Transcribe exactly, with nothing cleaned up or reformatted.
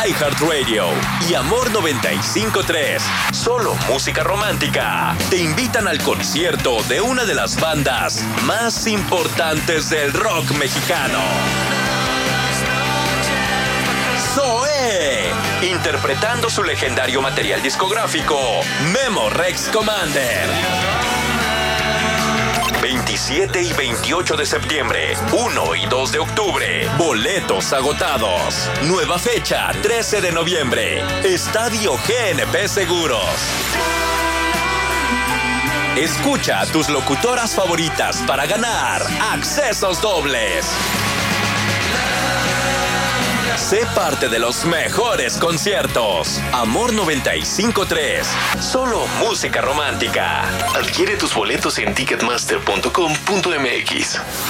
iHeartRadio y Amor noventa y cinco punto tres, solo música romántica, te invitan al concierto de una de las bandas más importantes del rock mexicano. Zoé, interpretando su legendario material discográfico, Memo Rex Commander. veintisiete y veintiocho de septiembre, uno y dos de octubre, boletos agotados. Nueva fecha, trece de noviembre, Estadio G N P Seguros. Escucha a tus locutoras favoritas para ganar accesos dobles. Sé parte de los mejores conciertos. Amor noventa y cinco punto tres. Solo música romántica. Adquiere tus boletos en ticketmaster punto com punto m x.